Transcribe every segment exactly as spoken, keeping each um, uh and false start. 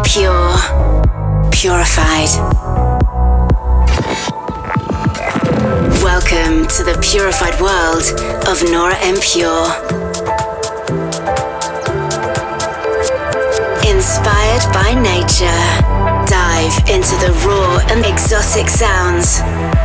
Pure. Purified. Welcome to the purified world of Nora En Pure. Inspired by nature, dive into the raw and exotic sounds.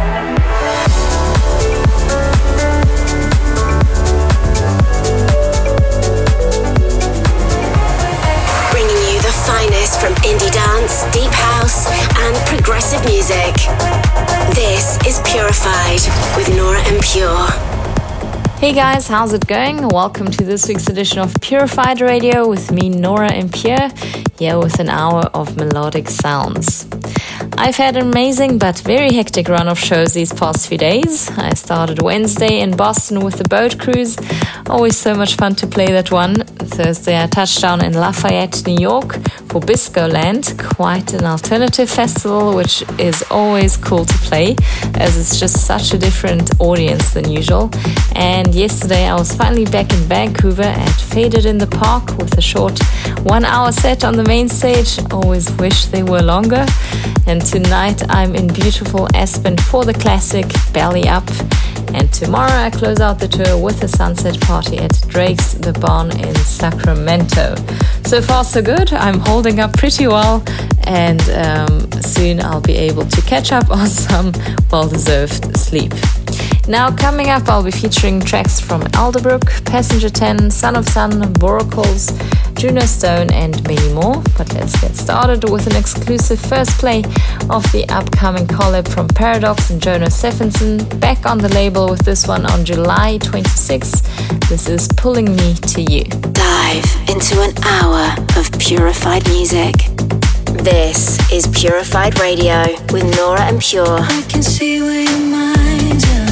Bringing you the finest from indie dance, deep house, and progressive music. This is Purified with Nora En Pure. Hey guys, how's it going? Welcome to this week's edition of Purified Radio with me, Nora En Pure, here with an hour of melodic sounds. I've had an amazing but very hectic run of shows these past few days. I started Wednesday in Boston with the boat cruise. Always so much fun to play that one. Thursday I touched down in Lafayette, New York for Bisco Land. Quite an alternative festival, which is always cool to play as it's just such a different audience than usual. And yesterday I was finally back in Vancouver at Faded in the Park with a short one hour set on the main stage. Always wish they were longer. And tonight I'm in beautiful Aspen for the classic Belly Up. And tomorrow I close out the tour with a sunset party at Drake's The Barn in Sacramento. So far so good, I'm holding up pretty well, and um, soon I'll be able to catch up on some well-deserved sleep. Now coming up, I'll be featuring tracks from Alderbrook, Passenger ten, Son of Sun, Voracles, Juno Stone and many more. But let's get started with an exclusive first play of the upcoming collab from Paradox and Jonas Stephenson, back on the label with this one on July twenty-sixth. This is Pulling Me to You. Dive into an hour of purified music. This is Purified Radio with Nora En Pure. I can see where your mind's at.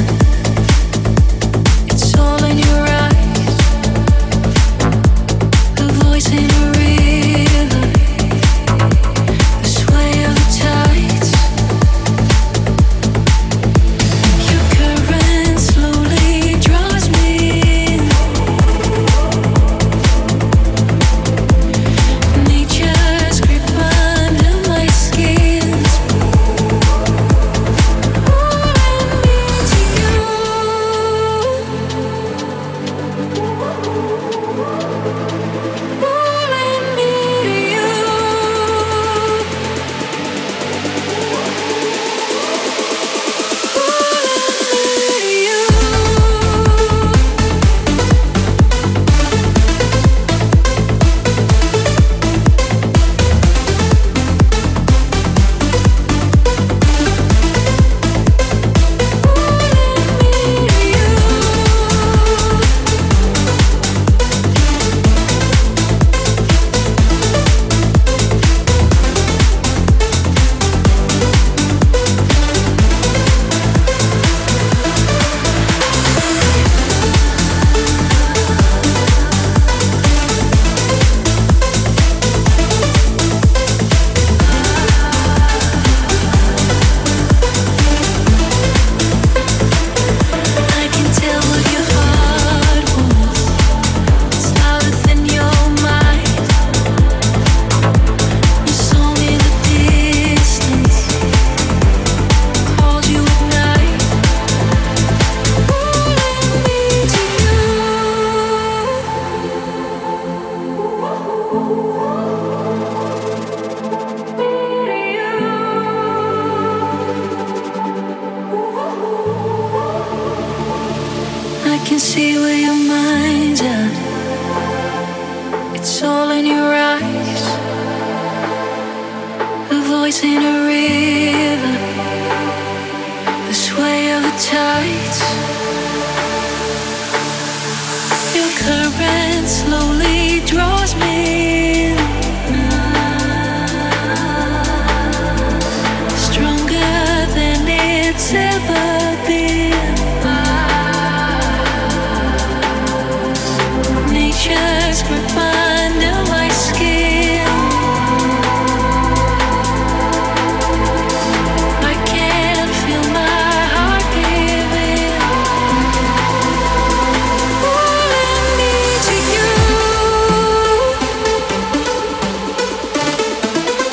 It's all in your eyes. The voice in a river. The sway of the tides. Your current slowly draws me in. Nature's grip under my skin. Pulling me to you. Pulling me to you. I can tell what your heart wants. It's louder than your mind. You saw me in the distance. Called you at night. Pulling me to you. I can see where your mind's at. It's all in your eyes. A voice in a river. The sway of the tides. Your current slowly draws me in. Stronger than it's ever been. Nature's grip under my skin. I can feel my heart giving. Pulling me to you.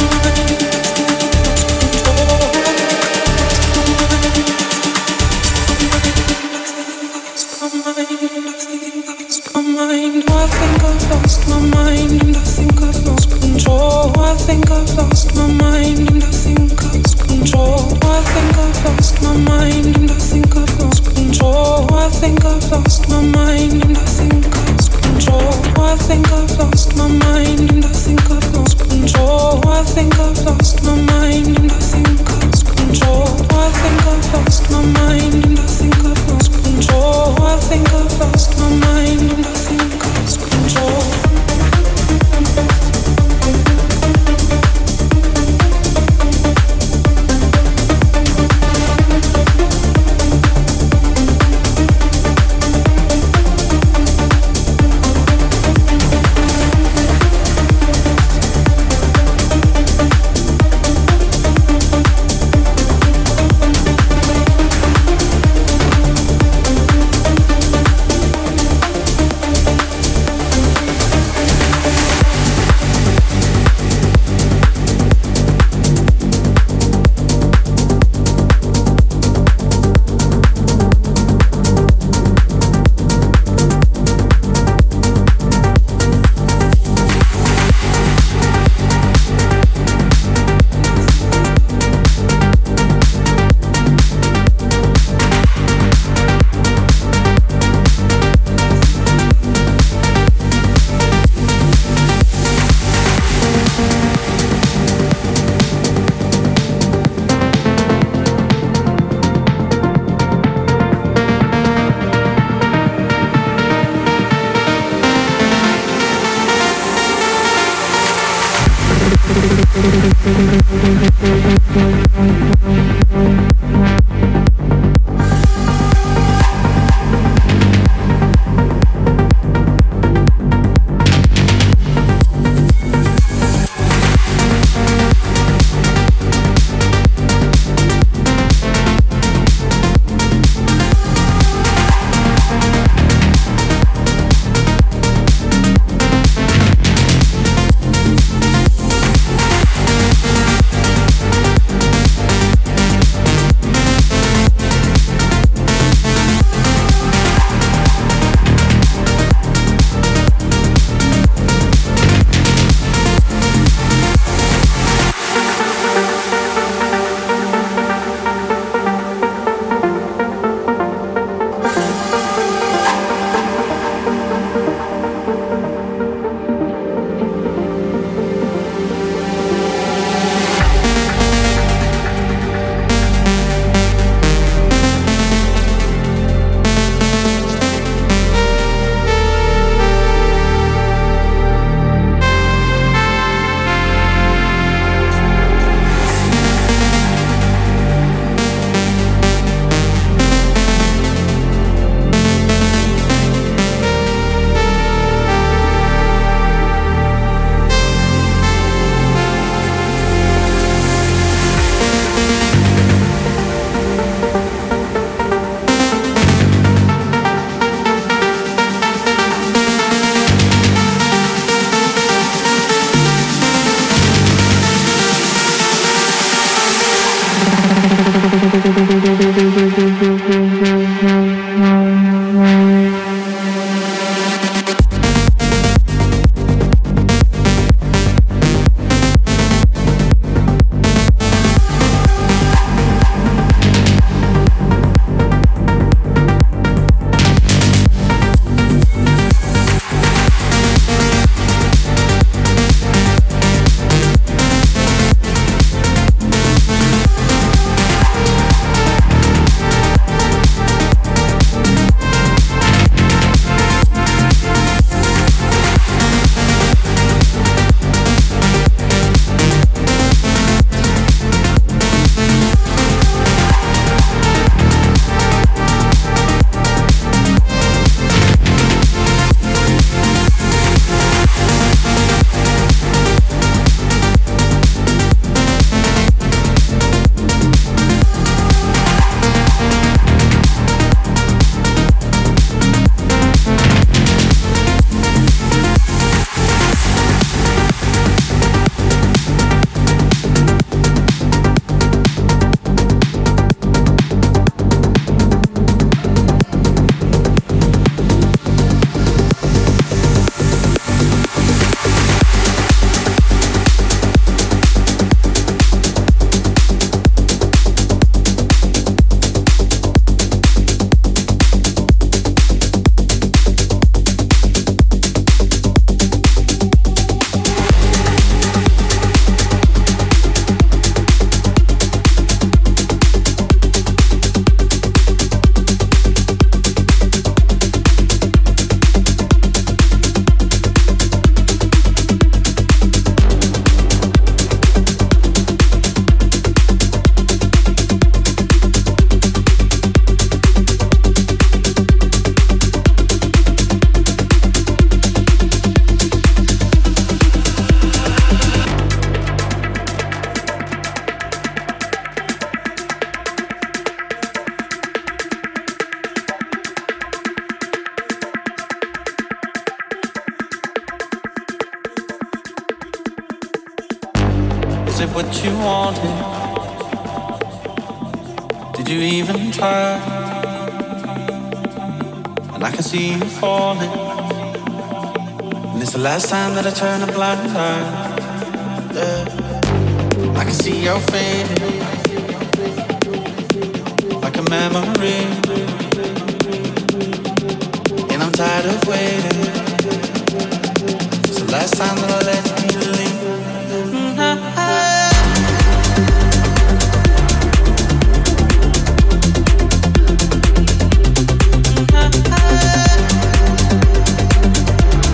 it what you wanted? Did you even try? And I can see you falling, and it's the last time that I turn a blind eye. Yeah. I can see you're fading like a memory, and I'm tired of waiting. It's the last time that I let you leave. Mm-hmm.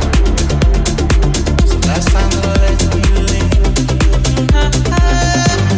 Last time that I let you leave.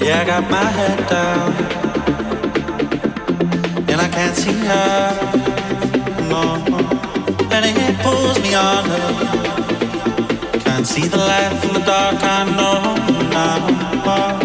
Yeah, I got my head down, and I can't see her, no. And it pulls me under. Can't see the light from the dark, I know now.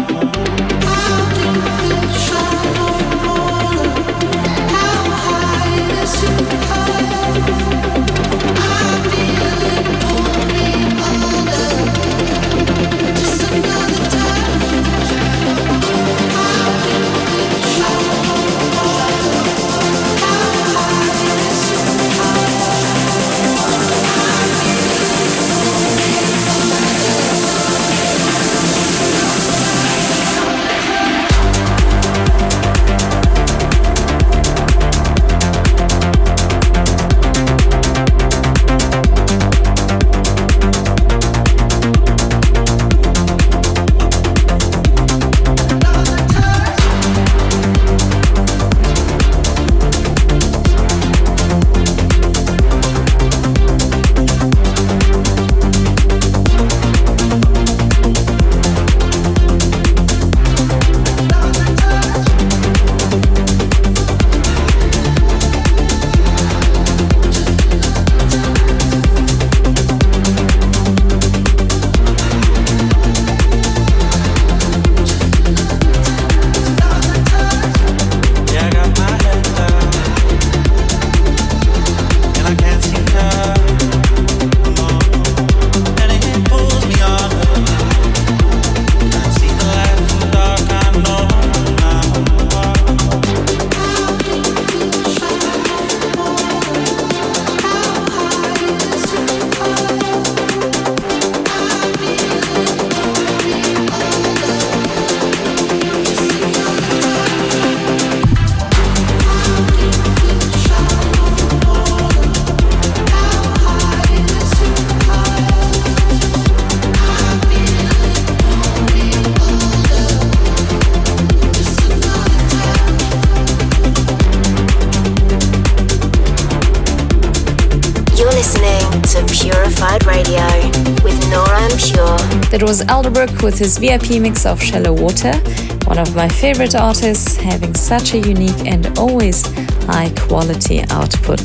That was Elderbrook with his V I P mix of Shallow Water, one of my favorite artists, having such a unique and always high quality output.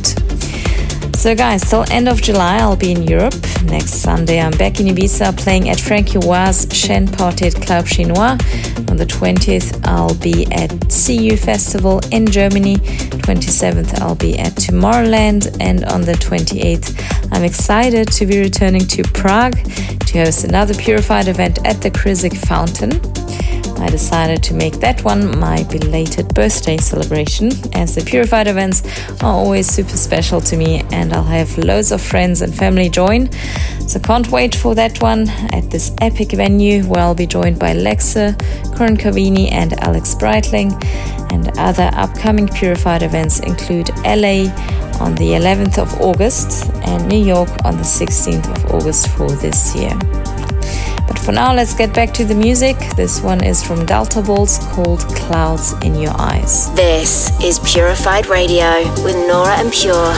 So guys, till end of July I'll be in Europe. Next Sunday I'm back in Ibiza playing at Frankie Roy's Chaîne Party Club Chinois. On the twentieth I'll be at C U Festival in Germany. twenty-seventh I'll be at Tomorrowland, and on the twenty-eighth I'm excited to be returning to Prague to host another Purified event at the Krizik Fountain. I decided to make that one my belated birthday celebration, as the Purified events are always super special to me and I'll have loads of friends and family join. So can't wait for that one at this epic venue where I'll be joined by Lexe, Corin Cavini and Alex Breitling. And other upcoming Purified events include L A on the eleventh of August and New York on the sixteenth of August for this year. But for now, let's get back to the music. This one is from Delta Balls called Clouds in Your Eyes. This is Purified Radio with Nora En Pure.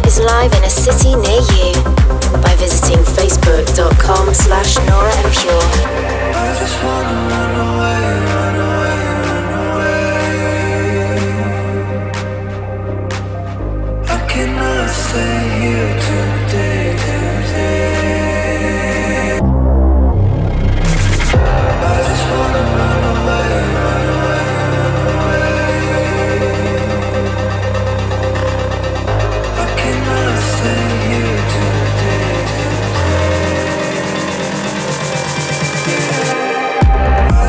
Nora is live in a city near you by visiting facebook.com slash Nora En Pure. I just wanna run away, run away, run away. I cannot stay here today, today. I just wanna run away, run away, run away. I cannot stay here today, today. Yeah.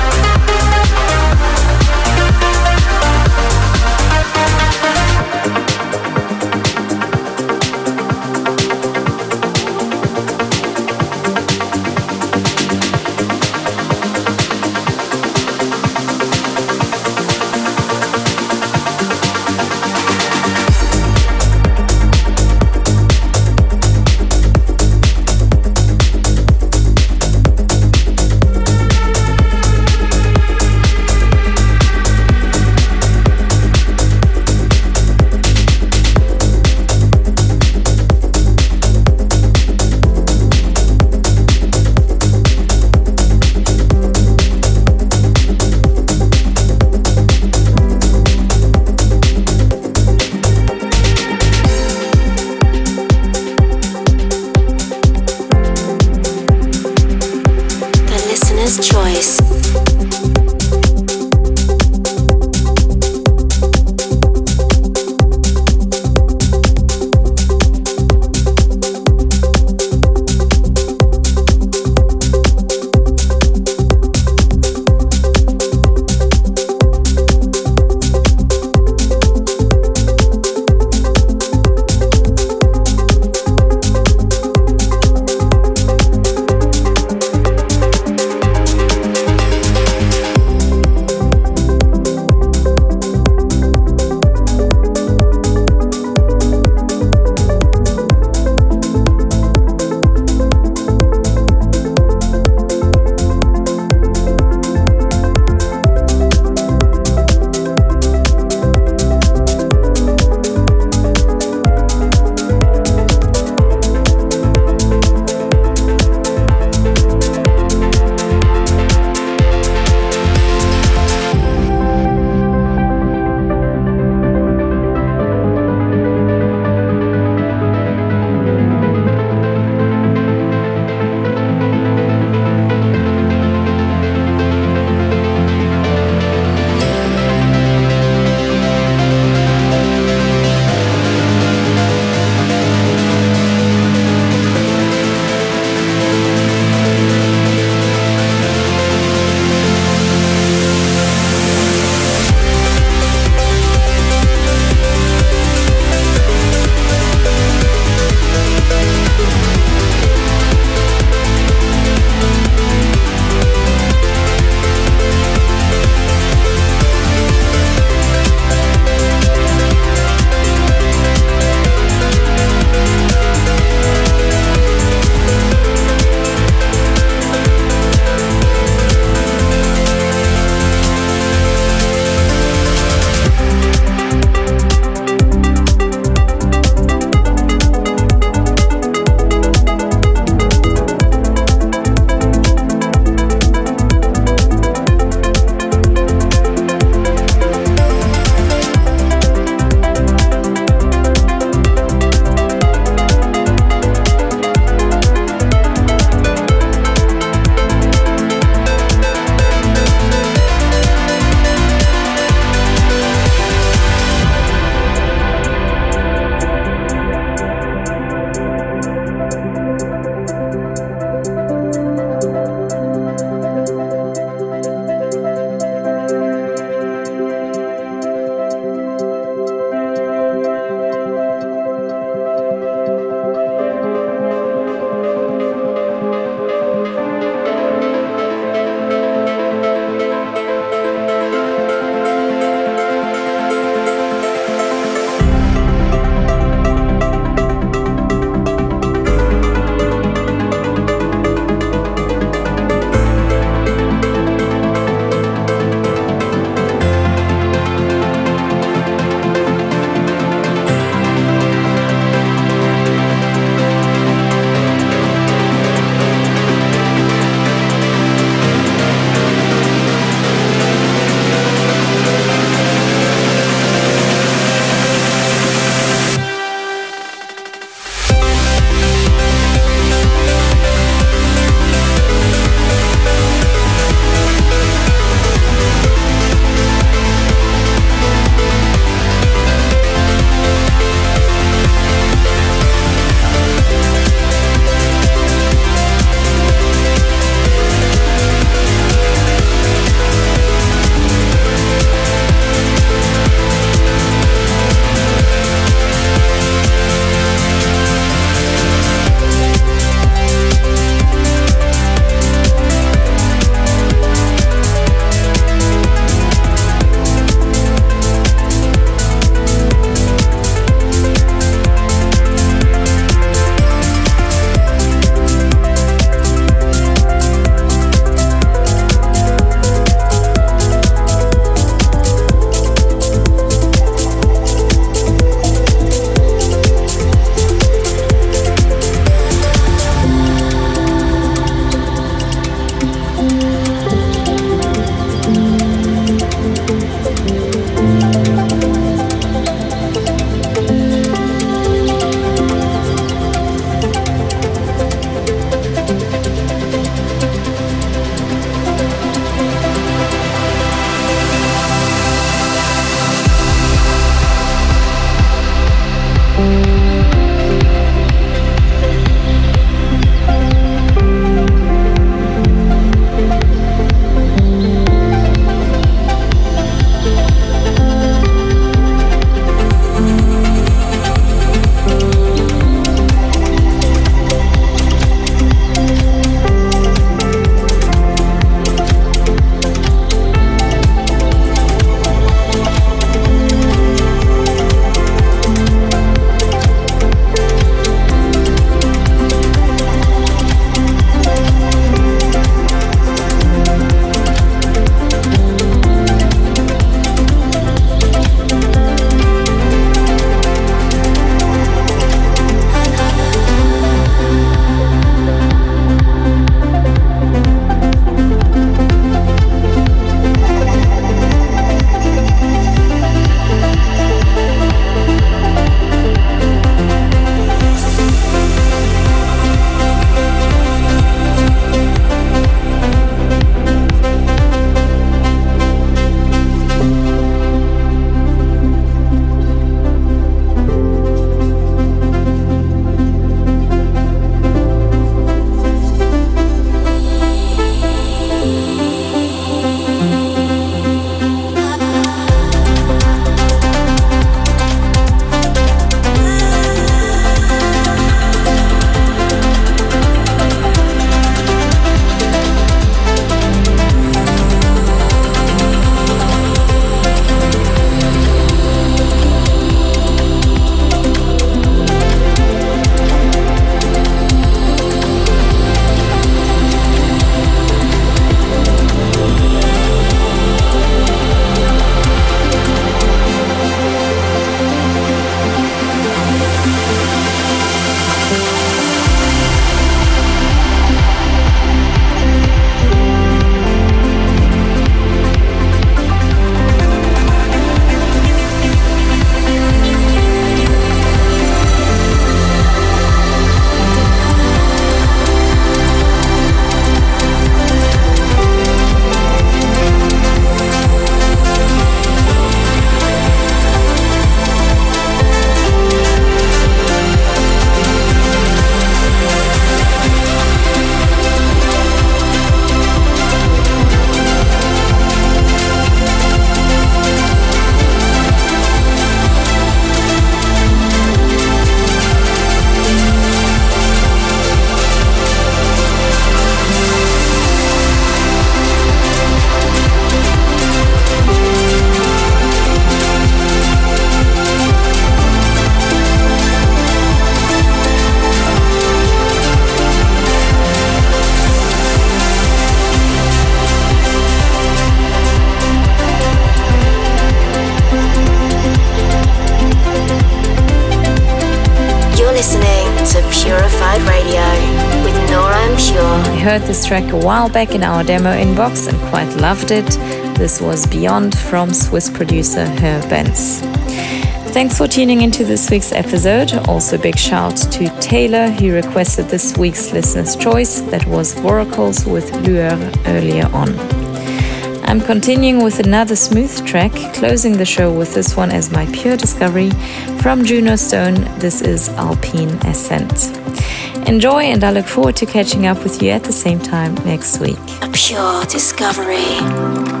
Purified Radio with Nora En Pure. I heard this track a while back in our demo inbox and quite loved it. This was Beyond from Swiss producer Herr Benz. Thanks for tuning into this week's episode. Also big shout to Taylor, who requested this week's listener's choice. That was Oracles with Lueur earlier on. I'm continuing with another smooth track, closing the show with this one as my pure discovery from Juno Stone. This is Alpine Ascent. Enjoy, and I look forward to catching up with you at the same time next week. A pure discovery.